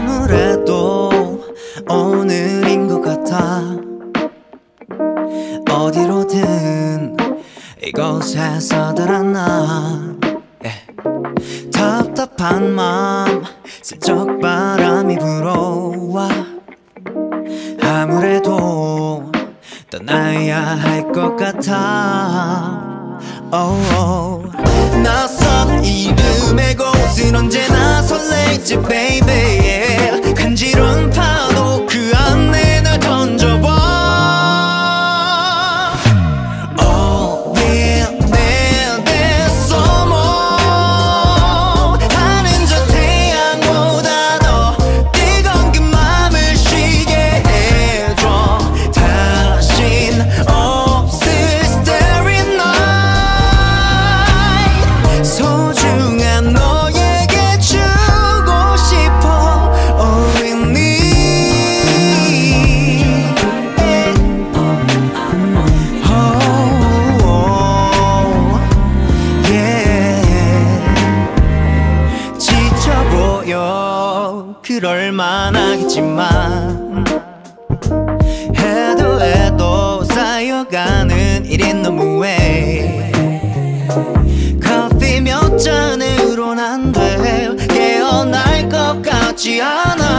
아무래도 오늘인 것 같아. 어디로든 이곳에서 달아나 답답한 맘 슬쩍 바람이 불어와. 아무래도 떠나야 할 것 같아. 낯선 이름의 곳은 언제나 설레지 baby. 간지러운 파도 그 안에 널 던져봐. 그럴 만하겠지만 해도 쌓여가는 일이 너무해. 커피 몇 잔으론 안 돼. 깨어날 것 같지 않아.